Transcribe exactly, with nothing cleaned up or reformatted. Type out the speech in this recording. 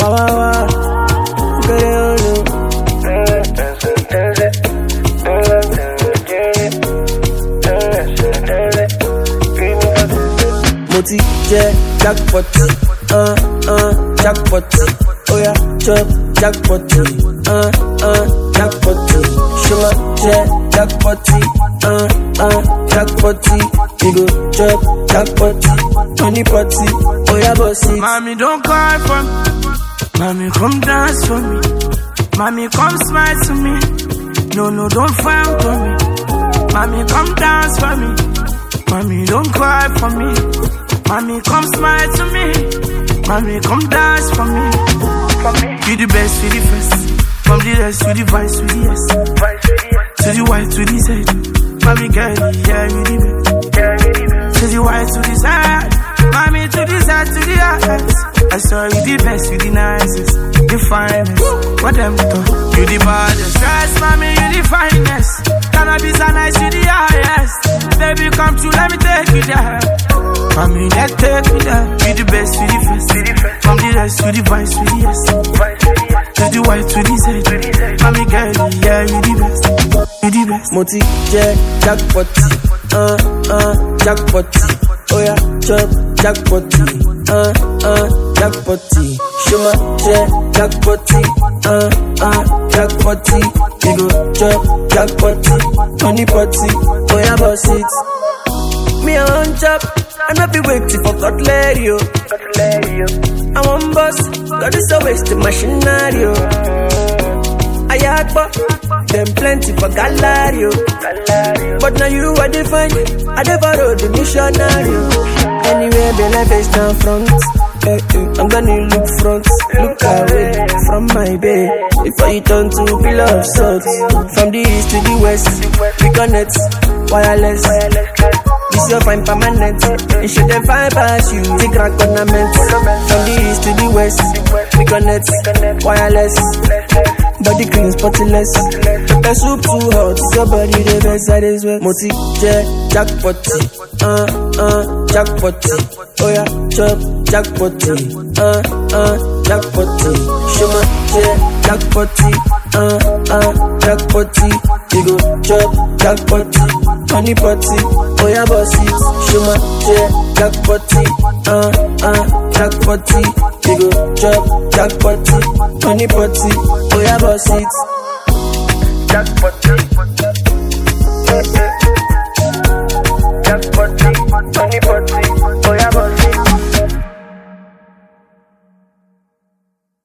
Wow, wow, wow. Get it on you. Moti je jackpot, uh uh jackpot. Oh yeah, chop jackpot, uh uh jackpot. Shuma je jackpot, uh uh jackpot. You go chop jackpot, money party. Oh yeah, bossy. Mommy, don't cry for me. Mommy, come dance for me. Mommy, come smile to me. No, no, don't frown for me. Mommy, come dance for me. Mommy, don't cry for me. Mommy, come smile to me. Mommy, come dance for me. For me. You the best, you the first. From the rest, you the vice, you the yes. To the white, to the Z. Mommy, girl, yeah, you the best. To the white, to the Z. Mommy, to the Z, to the S. I saw you the best, you the nicest. The finest. What them talk? You the baddest. Stress, mommy, you the finest. Cannabis and nice, you the highest. Baby, come to let me take you there. Mommy, let's take me there. You the best, you the first. From the rest, you the vice, you the yes. To the white, to the Z. Mommy, girl, yeah, you the best. You the best. Moti je jackpot, uh uh jackpot. Oh yeah, chop jackpot, uh uh jackpot. Shuma je jackpot, uh uh jackpot. You go chop jackpot, money party. Oh yeah, boss it. Me I want chop, I not be waiting for cutlery, yo. I want boss, got this a waste of machinery, yo. I had but them plenty for gallery, yo. But now you are the fine, I never rode the missionary, yo. Anyway, the life is down front. Hey, hey, I'm gonna look front, look away from my bed. Before you turn to pillar of salt. From the east to the west, we connect, wireless. This your fine permanent. You should have find past you. Take crack ornament. From the east to the west, we connect, wireless. Body clean, spotless. Pepper soup too hot, your body the best that is well. Moti je jackpot, uh uh jackpot. Oh yeah, chop jackpot, uh uh jackpot. Shuma je jackpot, uh uh jackpot. You go chop jackpot, money party. Oh yeah, boss it. Shuma je jackpot, uh uh jackpot. You go chop jackpot, money party. Oh yeah, boss it. Jackpot, jackpot, money party. Oh yeah, boss.